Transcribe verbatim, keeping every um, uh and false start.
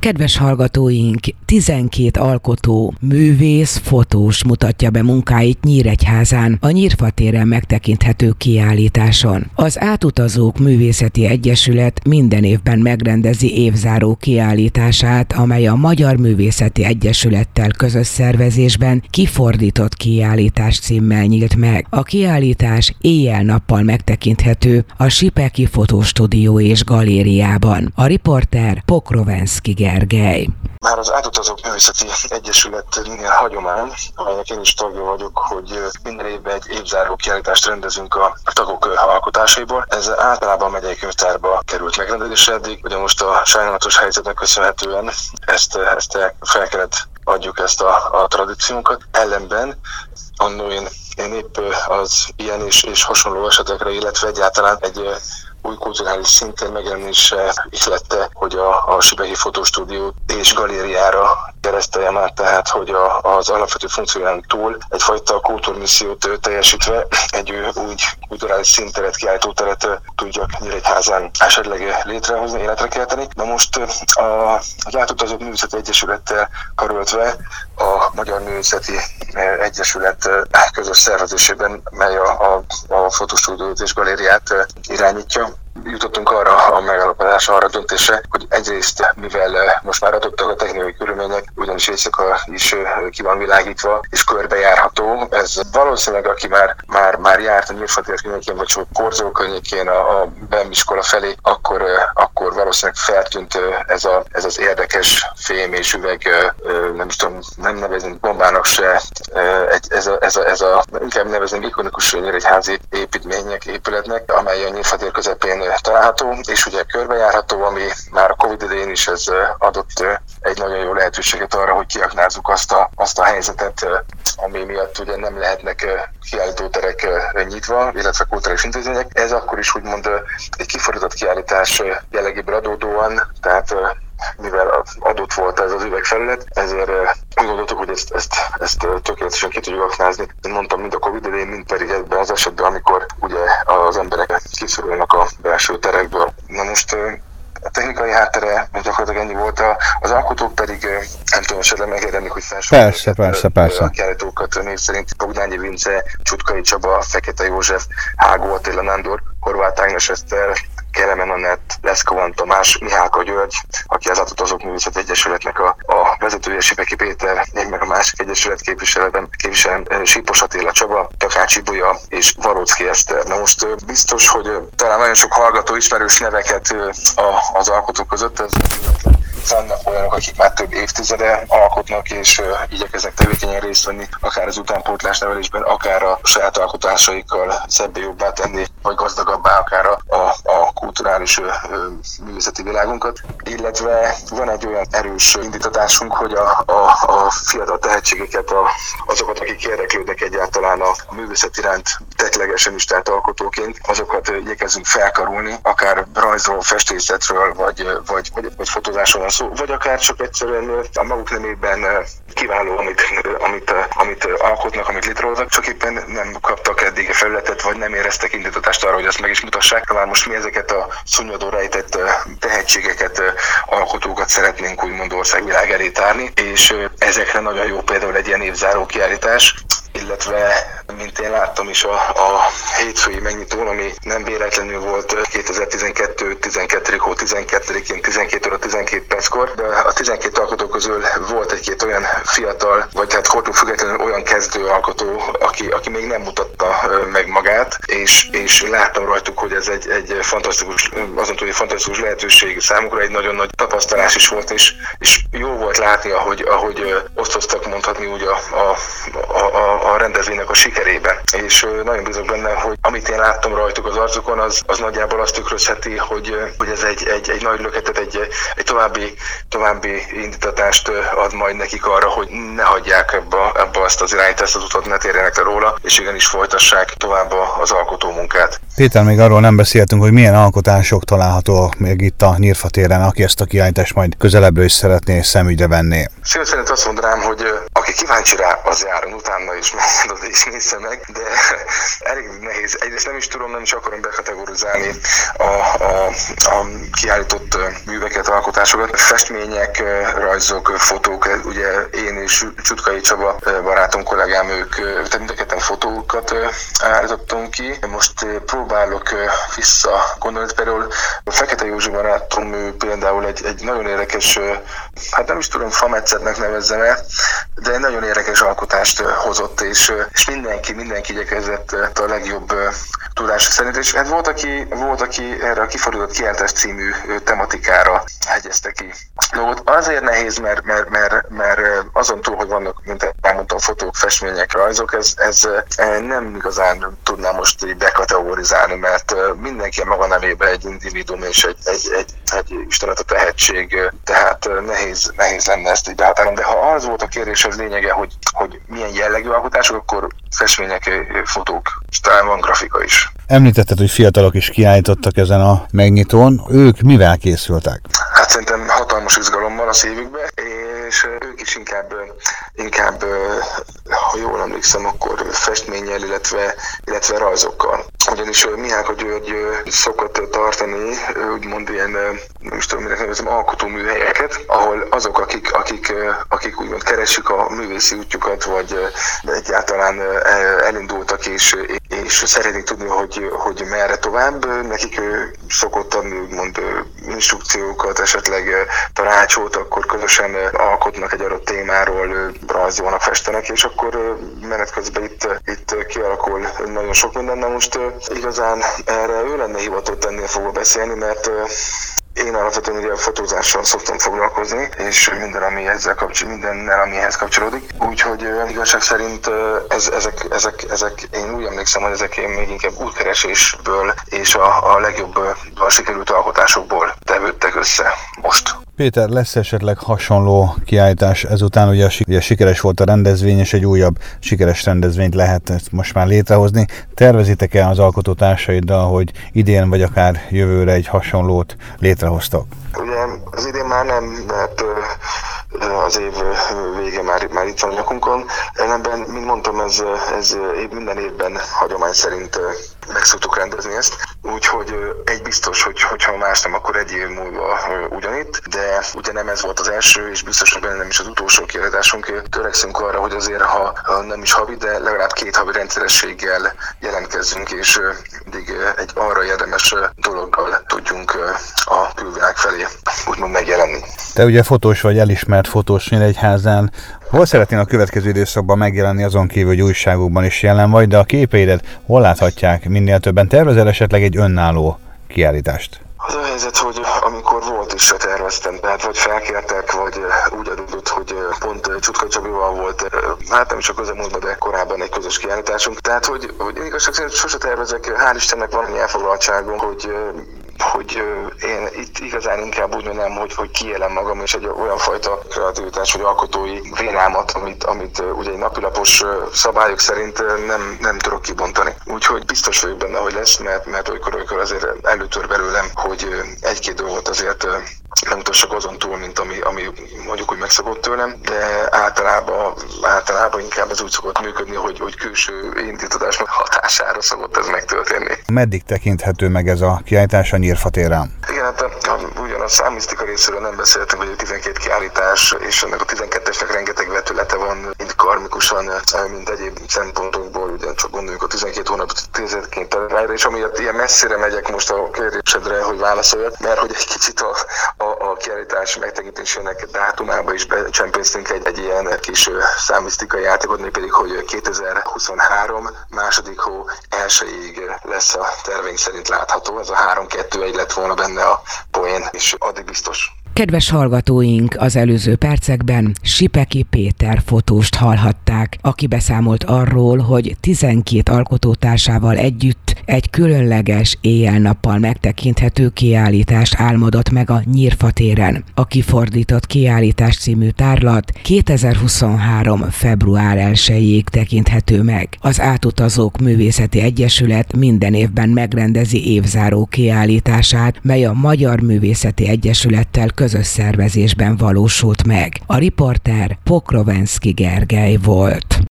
Kedves hallgatóink, tizenkét alkotó, művész, fotós mutatja be munkáit Nyíregyházán, a Nyírfa téren megtekinthető kiállításon. Az Átutazók Művészeti Egyesület minden évben megrendezi évzáró kiállítását, amely a Magyar Művészeti Egyesülettel közös szervezésben Kifordított kiállítás címmel nyílt meg. A kiállítás éjjel-nappal megtekinthető a Sipeki Fotostúdió és Galériában. A riporter Pokrovenszky Gergely. Már az Átutazók Művészeti Egyesületnél hagyomány, amelynek én is tagja vagyok, hogy minden évben egy évzáró kiállítást rendezünk a tagok alkotásaiból. Ez általában a megyei könyvtárba került megrendezésre eddig, ugye most a sajnálatos helyzetnek köszönhetően ezt, ezt fel kellett adjuk ezt a, a tradíciónkat. Ellenben annó én, én épp az ilyen és, és hasonló esetekre, illetve egyáltalán egy új kulturális szinten megjelenése ihlette, hogy a, a Sipeki Fotostúdió és Galériára kereszteljem át, tehát hogy a, az alapvető funkcióján túl egyfajta kultúrmissziót teljesítve egy úgy kulturális színteret, kiállítóteret tudjak Nyíregyházán esetleg létrehozni, életre kelteni. Na most a, az Átutazók Művészeti Egyesülettel karöltve a Magyar Művészeti Egyesület közös szervezésében, mely a, a, a fotostúdiót és galériát irányítja, jutottunk arra a megállapodásra, arra a döntésre, hogy egyrészt, mivel most már adottak a technikai körülmények, ugyanis éjszaka is ki van világítva és körbejárható, ez valószínűleg, aki már, már, már járt a Nyírfa tér környékén, vagy csak Korzó környékén a, a Bem iskola felé, akkor, akkor valószínűleg feltűnt ez, a, ez az érdekes fém és üveg, nem is tudom, nem nevezném bombának se, ez a, ez a, ez a inkább nevezném ikonikus nyíregyházi építmények, épületnek, amely a Nyírfa tér közepén található, és ugye körbejárható, ami már a Covid idején is ez adott egy nagyon jó lehetőséget arra, hogy kiaknázzuk azt a, azt a helyzetet, ami miatt ugye nem lehetnek kiállítóterek nyitva, illetve kulturális intézmények. Ez akkor is úgymond egy kifordított kiállítás jellegéből adódóan, tehát mivel adott volt ez az üvegfelület, ezért úgy gondoltuk, hogy ezt, ezt, ezt tökéletesen ki tudjuk aknázni. Mondtam, mind a Covid idején, mind pedig ebben az esetben, amikor ugye az emberek kiszorulnak a belső terekből. Na most a technikai háttere gyakorlatilag ennyi volt, az alkotók pedig nem tudom, esetleg megérdenik, hogy felsorolják. Persze, persze, persze. A kiállítókat név szerint Bogdányi Vince, Csutkai Csaba, Fekete József, Hágó Attila Nándor, Horváth Ágnes Eszter, Kelemen Anett, Leszkovan Tamás, Mihálka György, aki az Átutazók Művészeti Egyesületnek a, a vezetője, Sipeki Péter, én meg a másik egyesület képviselem, képviselem Sípos Attila Csaba, Takács Ibolya és Valóczki Eszter. Na most biztos, hogy talán nagyon sok hallgató ismerős neveket az alkotók között, ez vannak olyanok, akik már több évtizede alkotnak és uh, igyekeznek tevékenyen részt venni, akár az utánpótlás nevelésben, akár a saját alkotásaikkal szebbé jobbá tenni, vagy gazdagabbá akár a, a, a kulturális uh, művészeti világunkat. Illetve van egy olyan erős indítatásunk, hogy a, a, a fiatal tehetségeket, a, azokat, akik érdeklődnek egyáltalán a, a művészet iránt tettlegesen is, tehát alkotóként, azokat uh, igyekezzünk felkarolni, akár rajzról, festészetről, vagy, vagy, vagy, vagy fotózásról van szó, vagy akár csak egyszerűen a maguk nemében kiváló, amit, amit, amit alkotnak, amit létrehoznak, csak éppen nem kaptak eddig a felületet, vagy nem éreztek indítatást arra, hogy ezt meg is mutassák. Talán most mi ezeket a szunnyadó rejtett tehetségeket, alkotókat szeretnénk úgymond országvilág elé tárni, és ezekre nagyon jó például egy ilyen évzáró kiállítás, illetve, mint én láttam is a, a hétfői megnyitón, ami nem véletlenül volt kétezer-tizenkettő tizenkettő hó tizenkettedikén tizenkét óra tizenkét perckor, de a tizenkét alkotó közül volt egy-két olyan fiatal, vagy hát kortól függetlenül olyan kezdő alkotó, aki, aki még nem mutatta meg magát, és, és láttam rajtuk, hogy ez egy, egy fantasztikus, azon túl egy fantasztikus lehetőség számukra, egy nagyon nagy tapasztalás is volt, és, és jó volt látni, ahogy, ahogy osztoztak mondhatni úgy a, a, a, a rendezvénynek a sikerében. És nagyon bízok benne, hogy amit én láttam rajtuk az arcukon, az, az nagyjából azt tükrözheti, hogy, hogy ez egy, egy, egy nagy löketet, egy, egy további, további indítatást ad majd nekik arra, hogy ne hagyják ebbe, ebbe azt az irányt, ezt az utat, ne térjenek le róla, és igenis folytassák tovább az alkotó munkát. Péter, még arról nem beszéltünk, hogy milyen alkotások találhatóak még itt a Nyírfa téren, aki ezt a kiállítást majd közelebbről is szeretné szemügyre venni. Szívesen azt mondanám, hogy aki aki kíváncsi rá, az járjon utána is, menjen oda és nézze meg, de elég nehéz. Egyrészt nem is tudom, nem is akarom bekategorizálni a, a, a kiállított műveket, alkotásokat. Festmények, rajzok, fotók, ugye én és Csutkai Csaba barátom, kollégám, ők, tehát mind a ketten fotókat állítottunk ki. Most próbálok vissza gondolni, például a Fekete Józsi barátom, ő például egy, egy nagyon érdekes, hát nem is tudom, fametszetnek nevezzem el, de egy nagyon érdekes alkotást hozott, és, és mindenki, mindenki igyekezett a legjobb tudása szerint, és hát volt, aki, volt, aki erre a Kifordított Kiáltás című tematikára hegyezte ki. Dolgot azért nehéz, mert, mert, mert, mert azon túl, hogy vannak, mint elmondtam, fotók, festmények, rajzok, ez, ez nem igazán tudnám most így bekategorizálni, mert mindenki a maga nevében egy individuum és egy, egy, egy, egy istenet a tehetség, tehát nehéz, nehéz lenne ezt így behatárolni. De ha az volt a kérdés, az lényege, hogy, hogy milyen jellegű alkotások, akkor festmények, fotók, és talán van grafika is. Említetted, hogy fiatalok is kiállítottak ezen a megnyitón. Ők mivel készültek? Hát szerintem hatalmas izgalommal a szívükbe, és ők is inkább, inkább ha jól emlékszem, akkor festménnyel, illetve, illetve rajzokkal. Ugyanis Mihálka György szokott tartani, úgymond ilyen, nem is tudom, minek nevezem, alkotóműhelyeket, ahol azok, akik, akik, akik úgymond keresik a művészi útjukat, vagy egyáltalán elindultak és, és szeretnék tudni, hogy, hogy merre tovább, nekik szokott adni úgymond instrukciókat, esetleg tanácsot, akkor közösen alkotnak egy adott témáról, rajzolnak, festenek, és akkor menet közben itt, itt kialakul nagyon sok minden. Na most igazán erre ő lenne hivatott ennél fogva beszélni, mert én alapvetően ugye a fotózással szoktam foglalkozni, és minden, ami ezzel kapcsol, mindennel, ami ehhez kapcsolódik. Úgyhogy igazság szerint ez, ezek, ezek, ezek, én úgy emlékszem, hogy ezek én még inkább útkeresésből és a, a legjobb sikerült alkotásokból tevődtek össze most. Péter, lesz esetleg hasonló kiállítás ezután? Ugye, ugye sikeres volt a rendezvény, és egy újabb sikeres rendezvényt lehet most már létrehozni. Tervezitek-e az alkotótársaiddal, hogy idén vagy akár jövőre egy hasonlót létrehoztak? Ugye az idén már nem, mert az év vége már, már itt van a nyakunkon. Ellenben, mint mondtam, ez, ez minden évben hagyomány szerint meg szoktuk rendezni ezt. Úgyhogy egy biztos, hogy hogyha más nem, akkor egy év múlva ugyanitt, de ugye nem ez volt az első, és biztos, hogy benne nem is az utolsó kiállításunk. Törekszünk arra, hogy azért, ha nem is havi, de legalább két havi rendszerességgel jelentkezzünk, és mindig egy arra érdemes dologgal tudjunk a külvilág felé úgymond megjelenni. Te ugye fotós vagy, elismert fotós Nyíregyházán. Hol szeretnél a következő időszakban megjelenni, azon kívül, hogy újságokban is jelen vagy, de a képeidet hol láthatják minél többen? Tervezel esetleg egy önálló kiállítást? Az a helyzet, hogy amikor volt is se terveztem, tehát vagy felkértek, vagy úgy adódott, hogy pont Csutkai Csabival volt, hát nem csak közelmúltban, de korábban egy közös kiállításunk. Tehát, hogy, hogy igazság szerint sose tervezek, hál' Istennek van annyi elfoglaltságom, hogy hogy én itt igazán inkább úgy mondanám, hogy, hogy kiélem magam, és egy olyan fajta kreativitás, vagy alkotói vénámat, amit, amit ugye egy napilapos szabályok szerint nem, nem tudok kibontani. Úgyhogy biztos vagyok benne, hogy lesz, mert, mert olykor-olykor azért előtör belőlem, hogy egy-két dolgot azért nem utassak azon túl, mint ami, ami mondjuk úgy megszokott tőlem, de általában, általában inkább ez úgy szokott működni, hogy, hogy külső indítatásnak hatására szokott ez megtörténni. Meddig tekinthető meg ez a kiállítás a Nyírfa téren? Igen, hát ugyan a számisztika részéről nem beszéltünk, hogy a tizenkét kiállítás, és ennek a tizenkettesnek rengeteg vetülete van, mind karmikusan, mind egyéb szempontokból, ugyancsak gondoljunk a tizenkét hónapot tizenként talányra, és amiatt ilyen messzire megyek most a kérdésedre, hogy válaszoljak, mert hogy egy kicsit a, a a kiállítás megtekintésének dátumába is becsempésztünk egy, egy ilyen kis számisztikai játékot, még pedig, hogy kétezer-huszonhárom második hó elsőig lesz a terveink szerint látható. Ez a három kettő egy lett volna benne a poén, és addig biztos. Kedves hallgatóink, az előző percekben Sipeki Péter fotóst hallhatták, aki beszámolt arról, hogy tizenkét alkotótársával együtt egy különleges éjjel-nappal megtekinthető kiállítást álmodott meg a Nyírfa téren. A Kifordított Kiállítás című tárlat kétezer-huszonhárom. február elsejéig tekinthető meg. Az Átutazók Művészeti Egyesület minden évben megrendezi évzáró kiállítását, mely a Magyar Művészeti Egyesülettel közös szervezésben valósult meg. A riporter Pokrovenszky Gergely volt.